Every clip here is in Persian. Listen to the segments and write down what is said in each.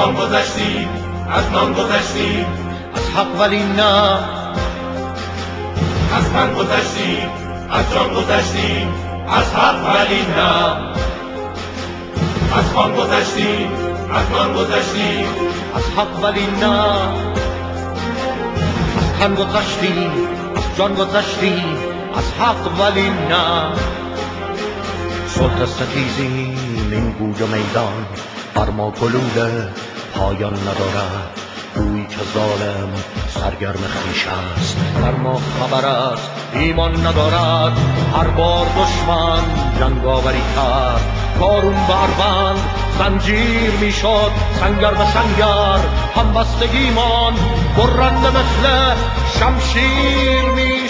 خان گذشتیم، از نان گذشتیم، از حق ولی نه. از تن گذشتیم، از جان گذشتیم، از حق ولی نه. از خان گذشتیم، از نان گذشتیم، از حق ولی نه. از تن گذشتیم، از جان گذشتیم، از حق ولی نه. صلح ستیزیم این گوی و میدان، بر ما گلوله پایان ندارد. گویی که ظالم سرگرم خویش است، بر ما خبر است ایمان ندارد. هر بار دشمن جنگاوری کرد، کارون بربند زنجیر میشد. سنگر به سنگر همبستگیمان، برنده مثل شمشیر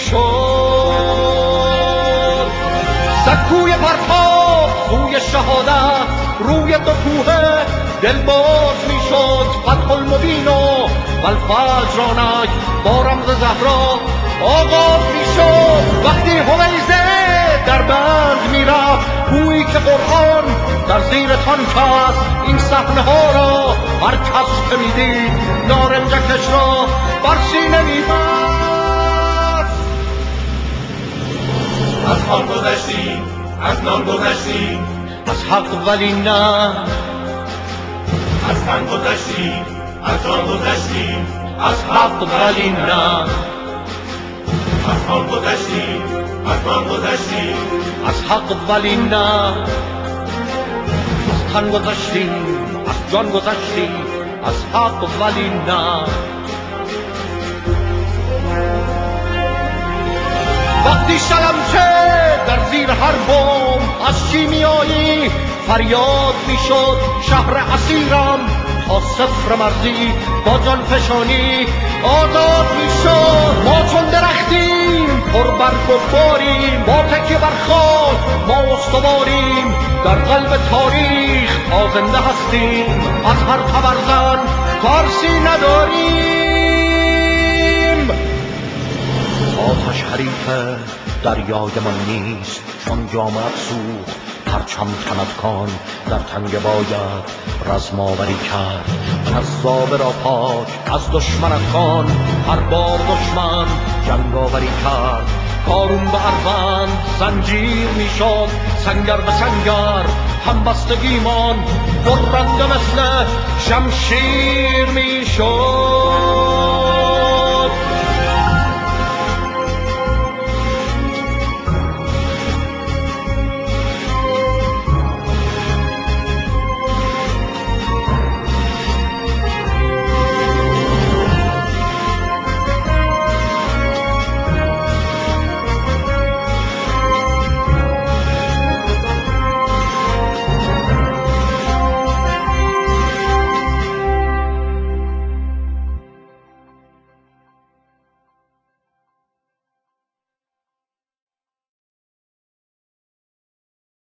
میشد. سکوی پرتاب سوی شهادت، روی دو کوه دل باز میشد. فتح المبین و الفجر آنک با رمز زهرا آغاز میشد. وقتی هویزه در بند میرفت، گویی که قرآن در زیر تانک این صحنه ها را هر کس که میدید نارنجکش را بر سینه میبست. از خان گذشتیم، از نان گذشتیم، از حق ولی نه. از تن گذشتیم، از جان گذشتیم، از حق ولی نه. از خان گذشتیم، از نان گذشتیم، از حق ولی نه. از تن گذشتیم، از جان گذشتیم، از حق ولی نه. وقتی شلمچه در زیر هر بم از شیمیایی فریاد میشد، شهر اسیرم تا صفر مرزی با جان فشانی آزاد میشد. ما چون درختیم پر برگ و باریم، با تکیه بر خاک ما استواریم. در قلب تاریخ تا زنده هستیم، از هر تبرزن فارسی نداریم. آتش حریف دریایمان نیست، چون جامعه سوخت پرچم تنفکان. در تنگ باید رزماوری کرد، کذابه را پاک از دشمن افغان. هر بار دشمن جنگاوری کرد، کارون به اربند زنجیر میشد. سنگر به سنگر همبستگیمان، برنده مثل شمشیر میشد.